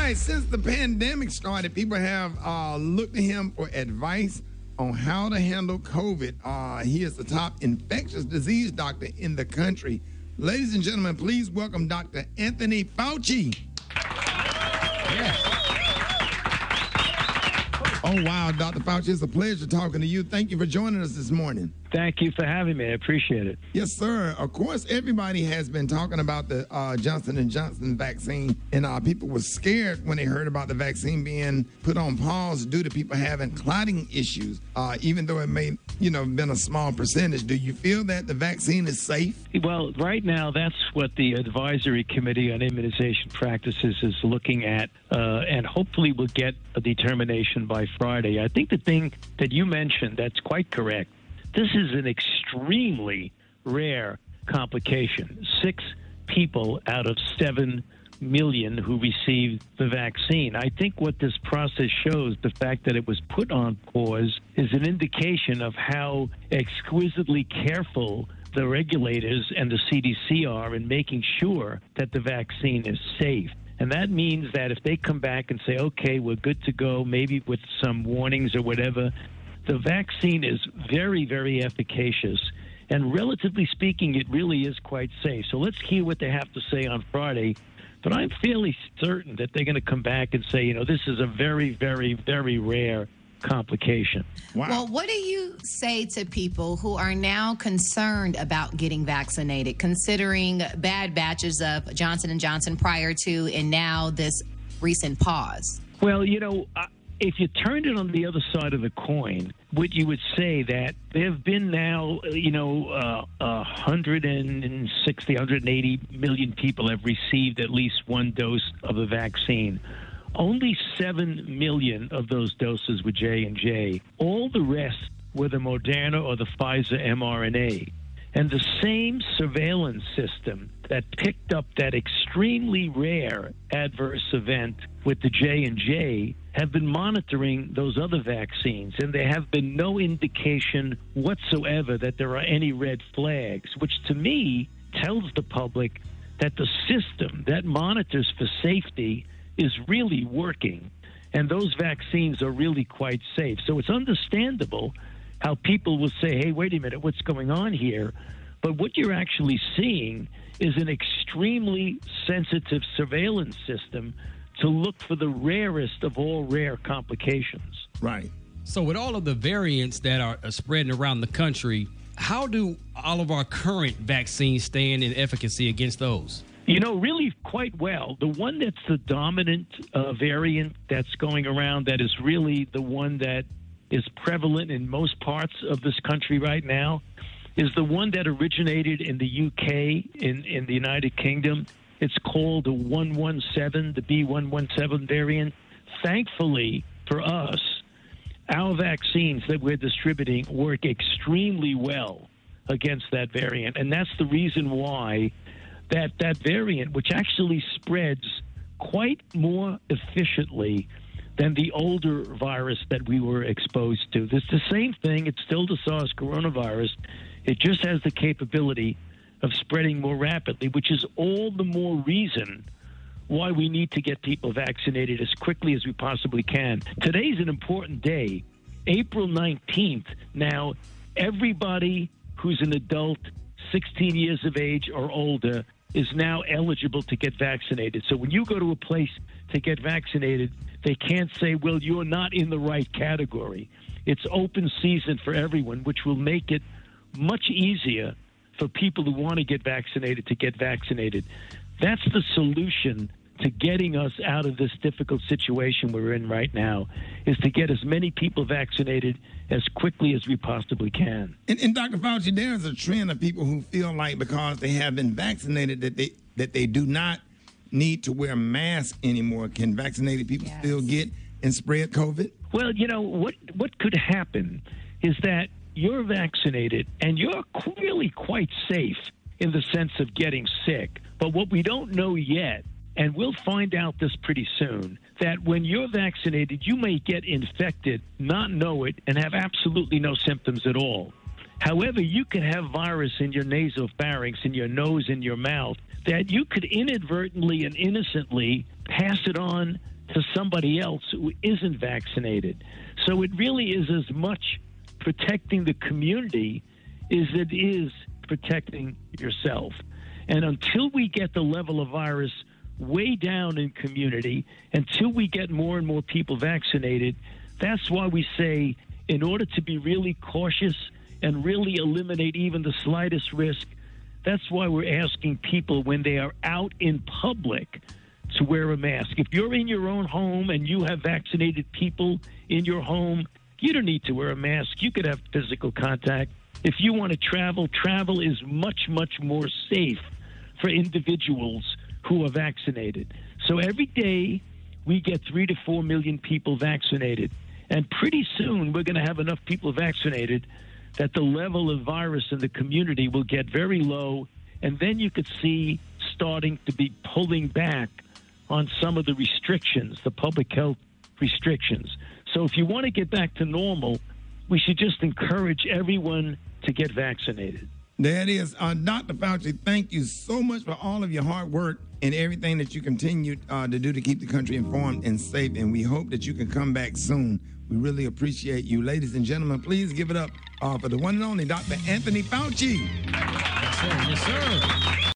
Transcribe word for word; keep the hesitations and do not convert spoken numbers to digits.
right, since the pandemic started, people have uh, looked to him for advice on how to handle COVID. Uh, he is the top infectious disease doctor in the country. Ladies and gentlemen, please welcome Doctor Anthony Fauci. Yes. Oh, wow, Doctor Fauci, it's a pleasure talking to you. Thank you for joining us this morning. Thank you for having me. I appreciate it. Yes, sir. Of course, everybody has been talking about the uh, Johnson and Johnson vaccine, and uh, people were scared when they heard about the vaccine being put on pause due to people having clotting issues, uh, even though it may, you know, been a small percentage. Do you feel that the vaccine is safe? Well, right now, that's what the Advisory Committee on Immunization Practices is looking at, uh, and hopefully we'll get a determination by Friday. I think the thing that you mentioned, that's quite correct. This is an extremely rare complication. Six people out of seven million who received the vaccine. I think what this process shows, the fact that it was put on pause, is an indication of how exquisitely careful the regulators and the C D C are in making sure that the vaccine is safe. And that means that if they come back and say, okay, we're good to go, maybe with some warnings or whatever, the vaccine is very, very efficacious. And relatively speaking, it really is quite safe. So let's hear what they have to say on Friday. But I'm fairly certain that they're going to come back and say, you know, this is a very, very, very rare complication. Wow. Well, what do you say to people who are now concerned about getting vaccinated, considering bad batches of Johnson and Johnson prior to and now this recent pause? Well, you know, uh, if you turned it on the other side of the coin, what you would say that there have been now, you know, uh, one hundred sixty, one hundred eighty million people have received at least one dose of the vaccine. Only seven million of those doses were J and J. All the rest were the Moderna or the Pfizer mRNA. And the same surveillance system that picked up that extremely rare adverse event with the J and J have been monitoring those other vaccines, and there have been no indication whatsoever that there are any red flags, which to me tells the public that the system that monitors for safety is really working, and those vaccines are really quite safe. So it's understandable how people will say, hey, wait a minute, what's going on here? But what you're actually seeing is an extremely sensitive surveillance system to look for the rarest of all rare complications. Right. So with all of the variants that are, are spreading around the country, how do all of our current vaccines stand in efficacy against those? You know, really quite well. The one that's the dominant uh, variant that's going around, that is really the one that is prevalent in most parts of this country right now, is the one that originated in the U K, in, in the United Kingdom. It's called the one one seven, the B one one seven variant. Thankfully for us, our vaccines that we're distributing work extremely well against that variant. And that's the reason why that that variant, which actually spreads quite more efficiently than the older virus that we were exposed to. It's the same thing. It's still the SARS coronavirus. It just has the capability of spreading more rapidly, which is all the more reason why we need to get people vaccinated as quickly as we possibly can. Today's an important day, April nineteenth. Now, everybody who's an adult, sixteen years of age or older, is now eligible to get vaccinated. So when you go to a place to get vaccinated, they can't say, well, you're not in the right category. It's open season for everyone, which will make it much easier for people who want to get vaccinated to get vaccinated. That's the solution to getting us out of this difficult situation we're in right now, is to get as many people vaccinated as quickly as we possibly can. And, and Doctor Fauci, there's a trend of people who feel like because they have been vaccinated that they that they do not need to wear masks anymore. Can vaccinated people Yes. still get and spread COVID? Well, you know, what what could happen is that you're vaccinated and you're really quite safe in the sense of getting sick. But what we don't know yet, and we'll find out this pretty soon, that when you're vaccinated, you may get infected, not know it, and have absolutely no symptoms at all. However, you could have virus in your nasopharynx, in your nose, in your mouth, that you could inadvertently and innocently pass it on to somebody else who isn't vaccinated. So it really is as much protecting the community as it is protecting yourself. And until we get the level of virus way down in community, until we get more and more people vaccinated, that's why we say, in order to be really cautious and really eliminate even the slightest risk, that's why we're asking people when they are out in public to wear a mask. If you're in your own home and you have vaccinated people in your home, you don't need to wear a mask. You could have physical contact. If you want to travel, travel is much, much more safe for individuals who are vaccinated. So every day we get three to four million people vaccinated. And pretty soon we're going to have enough people vaccinated that the level of virus in the community will get very low. And then you could see starting to be pulling back on some of the restrictions, the public health restrictions. So if you want to get back to normal, we should just encourage everyone to get vaccinated. There it is. Uh, Doctor Fauci, thank you so much for all of your hard work and everything that you continue uh, to do to keep the country informed and safe. And we hope that you can come back soon. We really appreciate you. Ladies and gentlemen, please give it up uh, for the one and only Doctor Anthony Fauci. Yes, sir. Yes, sir.